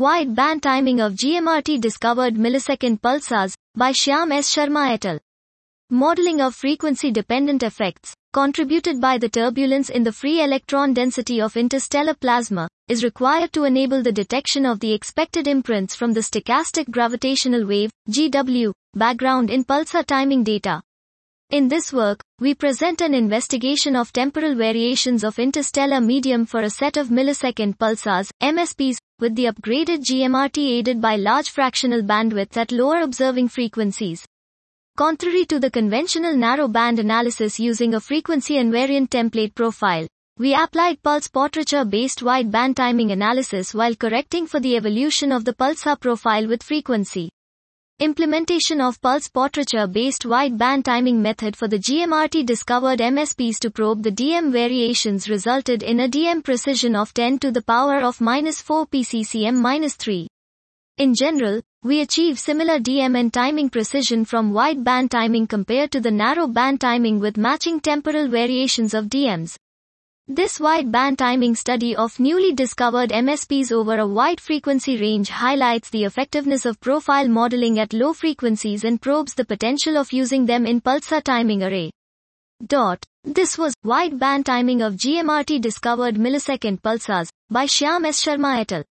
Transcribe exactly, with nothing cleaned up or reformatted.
Wide band timing of G M R T discovered millisecond pulsars, by Shyam S. Sharma et al. Modeling of frequency-dependent effects, contributed by the turbulence in the free electron density of interstellar plasma, is required to enable the detection of the expected imprints from the stochastic gravitational wave, G W, background in pulsar timing data. In this work, we present an investigation of temporal variations of interstellar medium for a set of millisecond pulsars, M S Ps, with the upgraded G M R T aided by large fractional bandwidth at lower observing frequencies. Contrary to the conventional narrow band analysis using a frequency invariant template profile, we applied pulse portraiture-based wide band timing analysis while correcting for the evolution of the pulsar profile with frequency. Implementation of pulse portraiture-based wide band timing method for the G M R T discovered M S Ps to probe the D M variations resulted in a D M precision of ten to the power of minus four P C C M minus three. In general, we achieve similar D M and timing precision from wide band timing compared to the narrow band timing with matching temporal variations of D Ms. This wide band timing study of newly discovered M S Ps over a wide frequency range highlights the effectiveness of profile modeling at low frequencies and probes the potential of using them in pulsar timing array. Dot. This was Wide Band Timing of G M R T Discovered Millisecond Pulsars by Shyam S. Sharma et al.